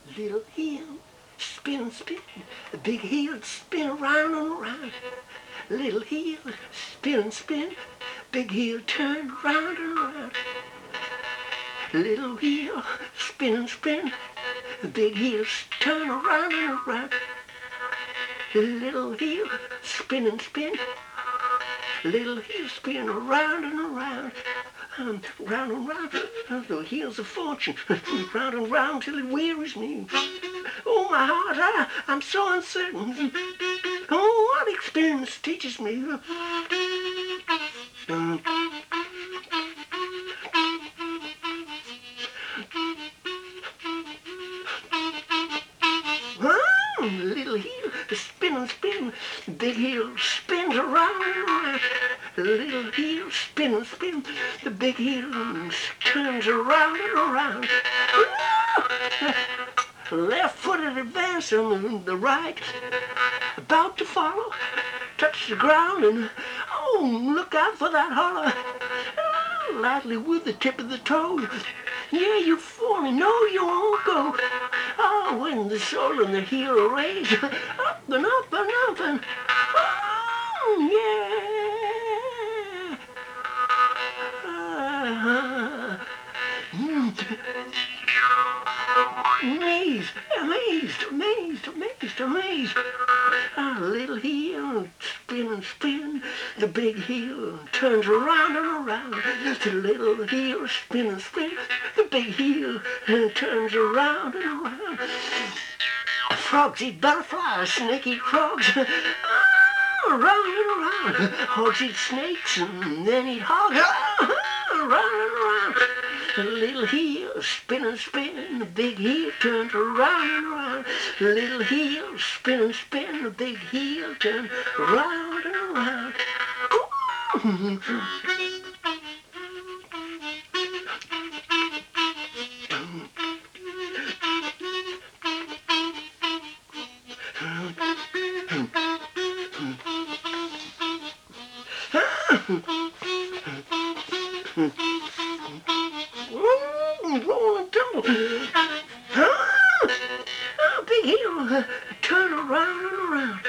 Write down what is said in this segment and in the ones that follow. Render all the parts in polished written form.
Little heel, spin, spin. The big heel, spin around and around. Little heel, spin, spin. Big heel, turn round and around. Little wheel, spin, spin. The big heels turn around and around. Little heel, spin and spin. Little heel, spin around and around. Round and round, the heels of fortune, round and round till it wearies me. Oh, my heart, I'm so uncertain. Oh, what experience teaches me. Little heel, spin and spin. Big heel spins around and around. Little heel, spin and spin. The big heel turns around and around. Left-footed advance on the right, about to follow, touch the ground and, oh, look out for that hollow. Lightly with the tip of the toe. Yeah, you falling, no, you won't go. Oh, when the sole and the heel are raised, up and up and up and, oh, yeah. Amazed, amazed, amazed, amazed, amazed. A little heel, spin and spin. The big heel turns around and around. The little heel, spin and spin. The big heel turns around and around. Frogs eat butterflies, snakes eat frogs. Round and around. Hogs eat snakes and then eat hogs. Round and around. The little heel, spin and spin. The big heel turns around and around. The little heel, spin and spin. The big heel turns around and around. Roll and tumble. Big heel, turn around and around.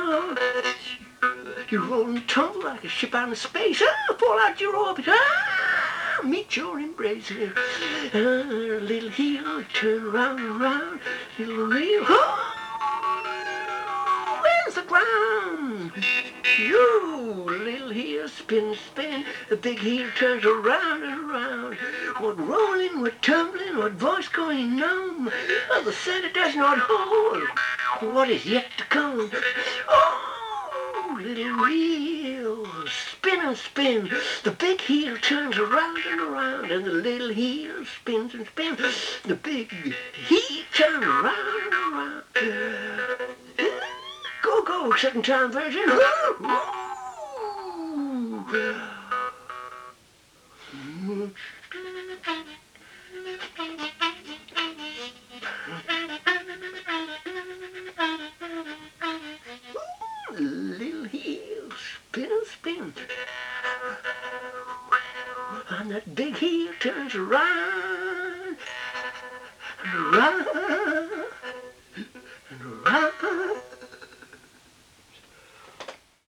You roll and tumble like a ship out of space. Fall out your orbit. Meet your embrace. Little heel, turn around and around. Little heel, where's the ground? You little heel, spin, spin. The big heel turns around and around. What rolling, what tumbling, what voice going numb. Oh, the center does not hold what is yet to come. Oh, little heel, spin and spin. The big heel turns around and around, and the little heel spins and spins. The big heel turns around and around. Go, go, second time version. Little heel, spin and spin. And that big heel turns around and around.